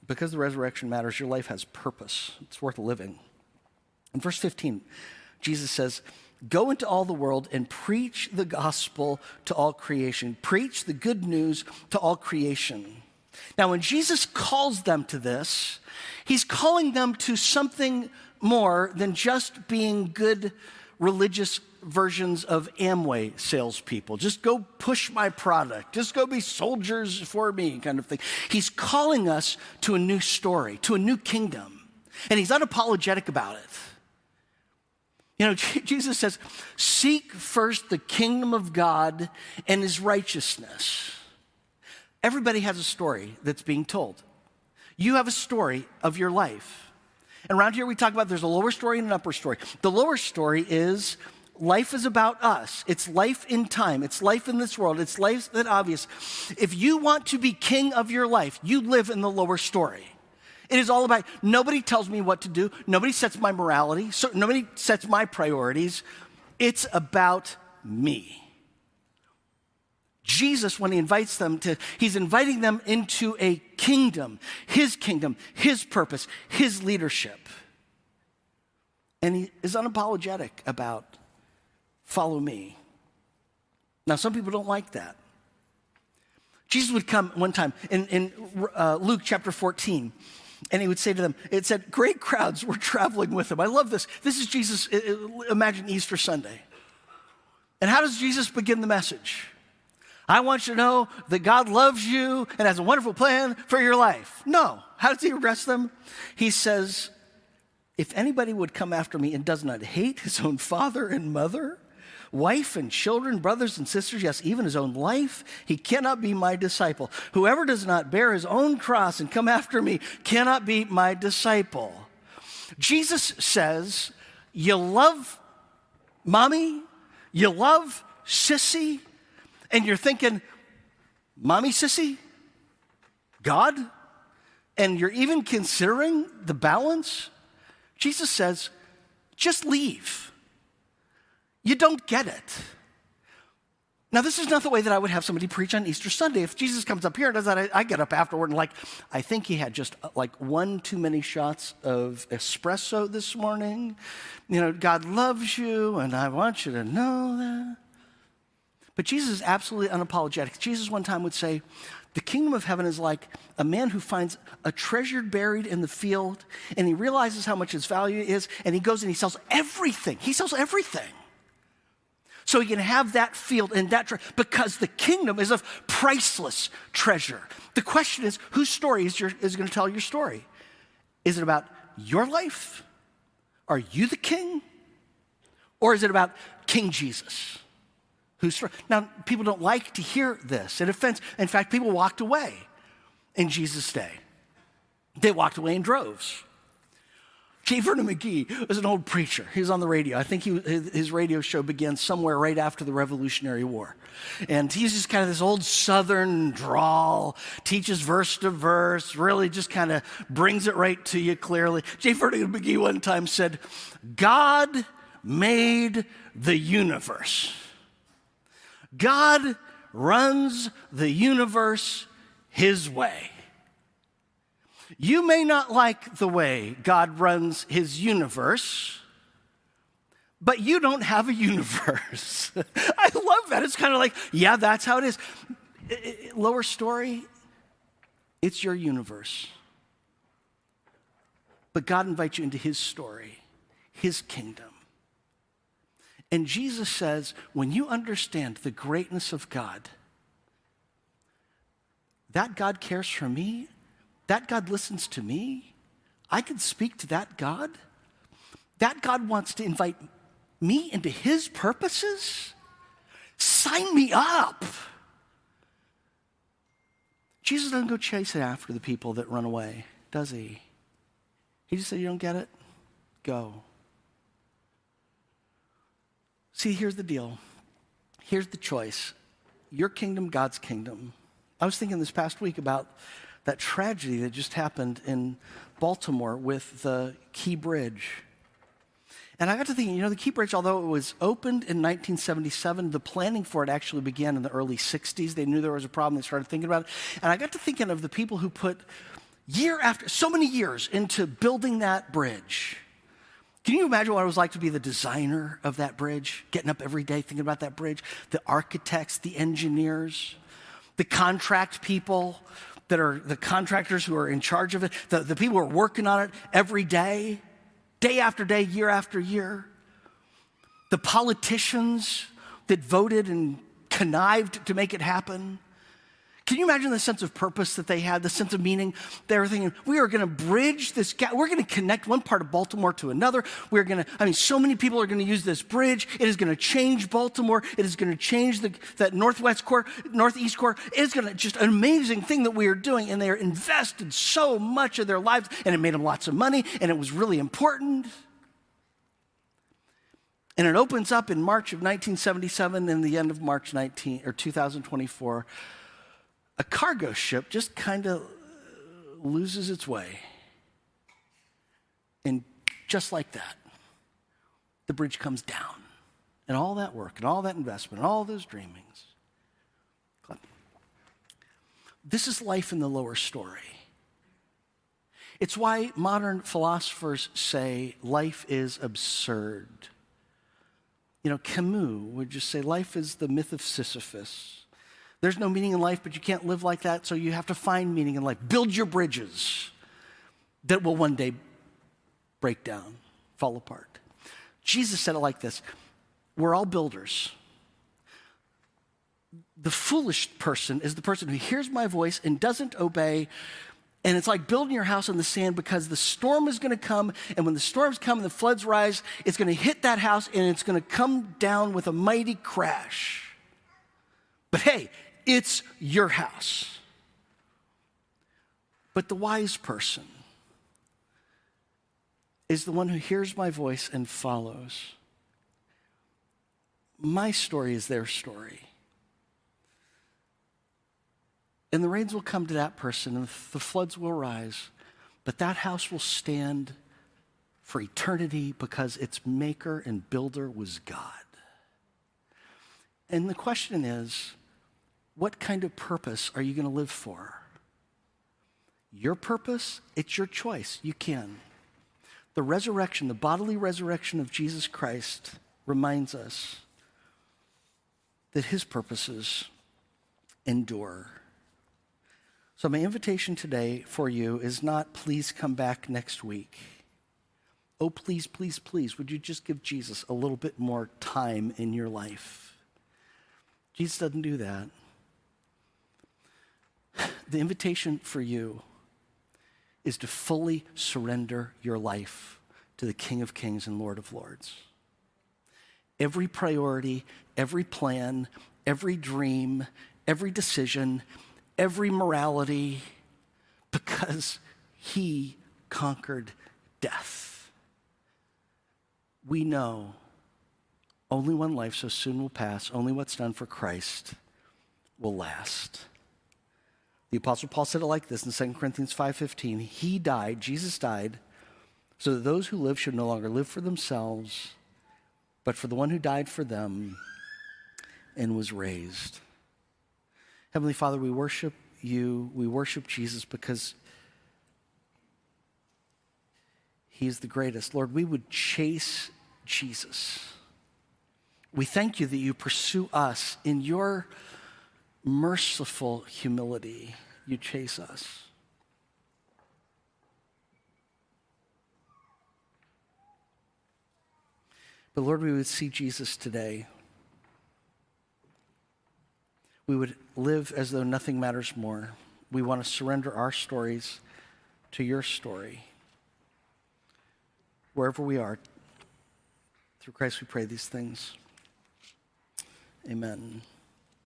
because the resurrection matters, your life has purpose. It's worth living. In verse 15, Jesus says, go into all the world and preach the gospel to all creation. Preach the good news to all creation. Now, when Jesus calls them to this, he's calling them to something more than just being good religious versions of Amway salespeople. Just go push my product. Just go be soldiers for me kind of thing. He's calling us to a new story, to a new kingdom. And he's unapologetic about it. You know, Jesus says, seek first the kingdom of God and his righteousness. Everybody has a story that's being told. You have a story of your life. And around here we talk about there's a lower story and an upper story. The lower story is life is about us. It's life in time. It's life in this world. It's life that's obvious. If you want to be king of your life, you live in the lower story. It is all about, nobody tells me what to do. Nobody sets my morality. So nobody sets my priorities. It's about me. Jesus, when he invites them he's inviting them into a kingdom, his purpose, his leadership. And he is unapologetic about, follow me. Now, some people don't like that. Jesus would come one time in Luke chapter 14, and he would say to them, it said, great crowds were traveling with him. I love this. This is Jesus, imagine Easter Sunday. And how does Jesus begin the message? I want you to know that God loves you and has a wonderful plan for your life. No. How does he address them? He says, if anybody would come after me and does not hate his own father and mother, wife and children, brothers and sisters, yes, even his own life, he cannot be my disciple. Whoever does not bear his own cross and come after me cannot be my disciple. Jesus says, you love mommy, you love sissy, and you're thinking, mommy, sissy, God, and you're even considering the balance. Jesus says, just leave. You don't get it. Now, this is not the way that I would have somebody preach on Easter Sunday. If Jesus comes up here and does that, I get up afterward and I think he had just like one too many shots of espresso this morning. You know, God loves you and I want you to know that. But Jesus is absolutely unapologetic. Jesus one time would say, the kingdom of heaven is like a man who finds a treasure buried in the field and he realizes how much its value is and he goes and he sells everything. He sells everything. So he can have that field and that because the kingdom is of priceless treasure. The question is, whose story is going to tell your story? Is it about your life? Are you the king? Or is it about King Jesus? Now, people don't like to hear this. It offends. In fact, people walked away in Jesus' day. They walked away in droves. J. Vernon McGee was an old preacher. He was on the radio. I think his radio show began somewhere right after the Revolutionary War. And he's just kind of this old Southern drawl, teaches verse to verse, really just kind of brings it right to you clearly. J. Vernon McGee one time said, God made the universe. God runs the universe his way. You may not like the way God runs his universe, but you don't have a universe. I love that. It's kind of like, yeah, that's how it is. Lower story, it's your universe. But God invites you into his story, his kingdom. And Jesus says, when you understand the greatness of God, that God cares for me, that God listens to me, I can speak to that God wants to invite me into his purposes, sign me up. Jesus doesn't go chasing after the people that run away, does he? He just said, you don't get it? Go. See, here's the deal. Here's the choice. Your kingdom, God's kingdom. I was thinking this past week about that tragedy that just happened in Baltimore with the Key Bridge. And I got to thinking, the Key Bridge, although it was opened in 1977, the planning for it actually began in the early 60s. They knew there was a problem. They started thinking about it. And I got to thinking of the people who put year after, so many years into building that bridge. Can you imagine what it was like to be the designer of that bridge? Getting up every day thinking about that bridge, the architects, the engineers, the contract people that are the contractors who are in charge of it, the people who are working on it every day after day, year after year. The politicians that voted and connived to make it happen. Can you imagine the sense of purpose that they had, the sense of meaning? They were thinking, we are going to bridge this gap. We're going to connect one part of Baltimore to another. So many people are going to use this bridge. It is going to change Baltimore. It is going to change that northeast corridor. It is going to just an amazing thing that we are doing. And they are invested so much of their lives, and it made them lots of money, and it was really important. And it opens up in March of 1977 and the end of March 2024. A cargo ship just kind of loses its way. And just like that, the bridge comes down. And all that work and all that investment and all those dreamings. This is life in the lower story. It's why modern philosophers say life is absurd. Camus would just say life is the myth of Sisyphus. There's no meaning in life, but you can't live like that, so you have to find meaning in life. Build your bridges that will one day break down, fall apart. Jesus said it like this: we're all builders. The foolish person is the person who hears my voice and doesn't obey. And it's like building your house on the sand, because the storm is going to come, and when the storms come and the floods rise, it's going to hit that house and it's going to come down with a mighty crash. But hey, it's your house. But the wise person is the one who hears my voice and follows. My story is their story. And the rains will come to that person, and the floods will rise, but that house will stand for eternity because its maker and builder was God. And the question is, what kind of purpose are you going to live for? Your purpose? It's your choice. You can. The resurrection, the bodily resurrection of Jesus Christ reminds us that his purposes endure. So my invitation today for you is not, please come back next week. Oh, please, please, please, would you just give Jesus a little bit more time in your life? Jesus doesn't do that. The invitation for you is to fully surrender your life to the King of Kings and Lord of Lords. Every priority, every plan, every dream, every decision, every morality, because he conquered death. We know only one life so soon will pass. Only what's done for Christ will last. The Apostle Paul said it like this in 2 Corinthians 5:15. He died, Jesus died, so that those who live should no longer live for themselves, but for the one who died for them and was raised. Heavenly Father, we worship you. We worship Jesus because he's the greatest. Lord, we would chase Jesus. We thank you that you pursue us in your merciful humility. You chase us. But Lord, we would see Jesus today. We would live as though nothing matters more. We want to surrender our stories to your story. Wherever we are, through Christ we pray these things. Amen.